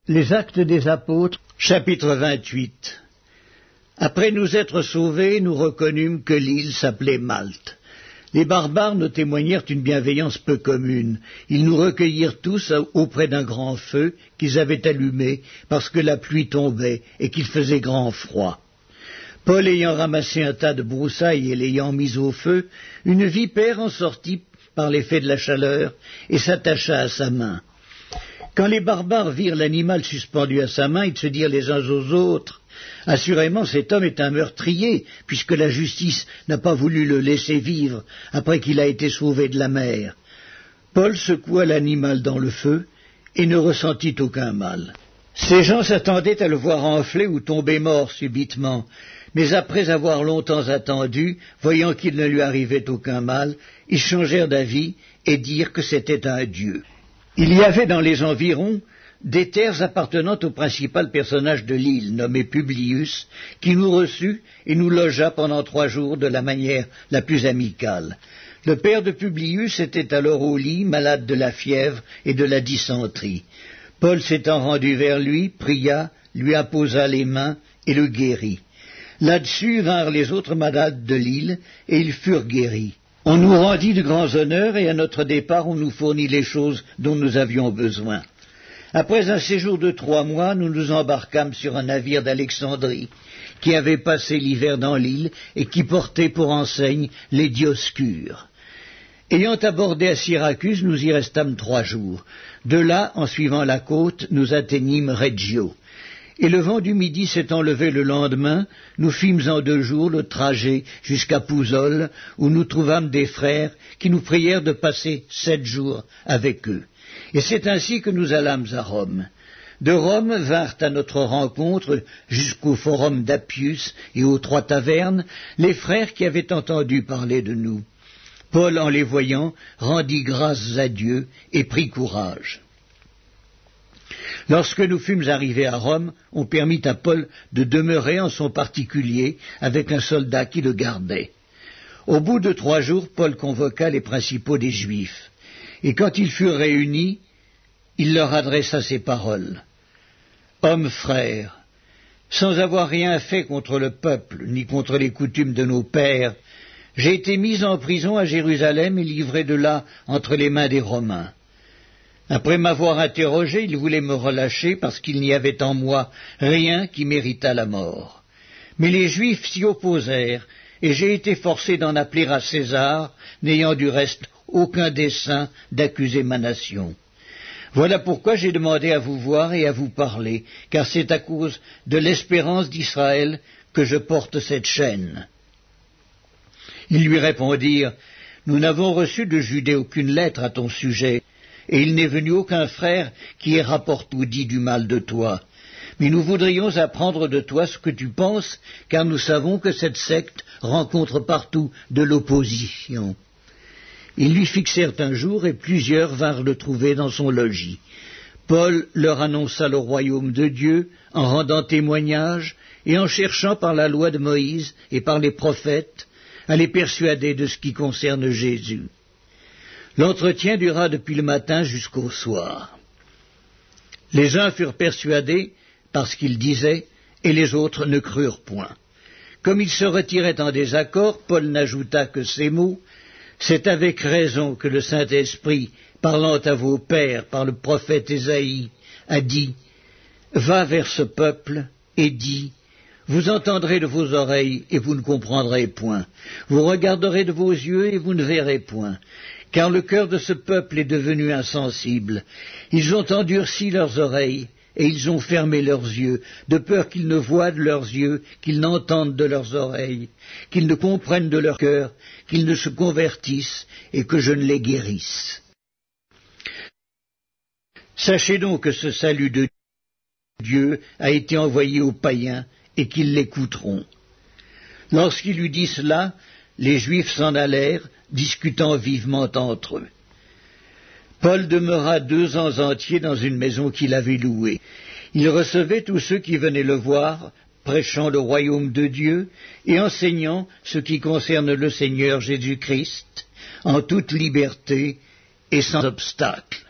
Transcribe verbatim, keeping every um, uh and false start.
Les Actes des Apôtres, chapitre vingt-huit. Après nous être sauvés, nous reconnûmes que l'île s'appelait Malte. Les barbares nous témoignèrent une bienveillance peu commune. Ils nous recueillirent tous auprès d'un grand feu qu'ils avaient allumé parce que la pluie tombait et qu'il faisait grand froid. Paul ayant ramassé un tas de broussailles et l'ayant mis au feu, une vipère en sortit par l'effet de la chaleur et s'attacha à sa main. Quand les barbares virent l'animal suspendu à sa main, ils se dirent les uns aux autres « Assurément, cet homme est un meurtrier, puisque la justice n'a pas voulu le laisser vivre après qu'il a été sauvé de la mer. » Paul secoua l'animal dans le feu et ne ressentit aucun mal. Ces gens s'attendaient à le voir enfler ou tomber mort subitement, mais après avoir longtemps attendu, voyant qu'il ne lui arrivait aucun mal, ils changèrent d'avis et dirent que c'était un dieu. Il y avait dans les environs des terres appartenant au principal personnage de l'île, nommé Publius, qui nous reçut et nous logea pendant trois jours de la manière la plus amicale. Le père de Publius était alors au lit, malade de la fièvre et de la dysenterie. Paul s'étant rendu vers lui, pria, lui apposa les mains et le guérit. Là-dessus vinrent les autres malades de l'île et ils furent guéris. On nous rendit de grands honneurs et à notre départ on nous fournit les choses dont nous avions besoin. Après un séjour de trois mois, nous nous embarquâmes sur un navire d'Alexandrie qui avait passé l'hiver dans l'île et qui portait pour enseigne les Dioscures. Ayant abordé à Syracuse, nous y restâmes trois jours. De là, en suivant la côte, nous atteignîmes Reggio. Et le vent du midi s'étant levé le lendemain, nous fîmes en deux jours le trajet jusqu'à Pouzole, où nous trouvâmes des frères qui nous prièrent de passer sept jours avec eux. Et c'est ainsi que nous allâmes à Rome. De Rome vinrent à notre rencontre, jusqu'au forum d'Appius et aux trois tavernes, les frères qui avaient entendu parler de nous. Paul, en les voyant, rendit grâces à Dieu et prit courage. Lorsque nous fûmes arrivés à Rome, on permit à Paul de demeurer en son particulier avec un soldat qui le gardait. Au bout de trois jours, Paul convoqua les principaux des Juifs, et quand ils furent réunis, il leur adressa ces paroles. « Hommes frères, sans avoir rien fait contre le peuple, ni contre les coutumes de nos pères, j'ai été mis en prison à Jérusalem et livré de là entre les mains des Romains. Après m'avoir interrogé, ils voulaient me relâcher parce qu'il n'y avait en moi rien qui méritât la mort. Mais les Juifs s'y opposèrent, et j'ai été forcé d'en appeler à César, n'ayant du reste aucun dessein d'accuser ma nation. Voilà pourquoi j'ai demandé à vous voir et à vous parler, car c'est à cause de l'espérance d'Israël que je porte cette chaîne. » Ils lui répondirent, « Nous n'avons reçu de Judée aucune lettre à ton sujet, et il n'est venu aucun frère qui ait rapporte ou dit du mal de toi. Mais nous voudrions apprendre de toi ce que tu penses, car nous savons que cette secte rencontre partout de l'opposition. » Ils lui fixèrent un jour, et plusieurs vinrent le trouver dans son logis. Paul leur annonça le royaume de Dieu, en rendant témoignage, et en cherchant par la loi de Moïse et par les prophètes, à les persuader de ce qui concerne Jésus. L'entretien dura depuis le matin jusqu'au soir. Les uns furent persuadés parce qu'ils disaient, et les autres ne crurent point. Comme ils se retiraient en désaccord, Paul n'ajouta que ces mots, « C'est avec raison que le Saint-Esprit, parlant à vos pères par le prophète Ésaïe, a dit, « Va vers ce peuple et dis, vous entendrez de vos oreilles et vous ne comprendrez point. Vous regarderez de vos yeux et vous ne verrez point. Car le cœur de ce peuple est devenu insensible. Ils ont endurci leurs oreilles et ils ont fermé leurs yeux, de peur qu'ils ne voient de leurs yeux, qu'ils n'entendent de leurs oreilles, qu'ils ne comprennent de leur cœur, qu'ils ne se convertissent et que je ne les guérisse. Sachez donc que ce salut de Dieu a été envoyé aux païens et qu'ils l'écouteront. » Lorsqu'il eut dit cela, les Juifs s'en allèrent, discutant vivement entre eux. Paul demeura deux ans entiers dans une maison qu'il avait louée. Il recevait tous ceux qui venaient le voir, prêchant le royaume de Dieu et enseignant ce qui concerne le Seigneur Jésus-Christ, en toute liberté et sans obstacle.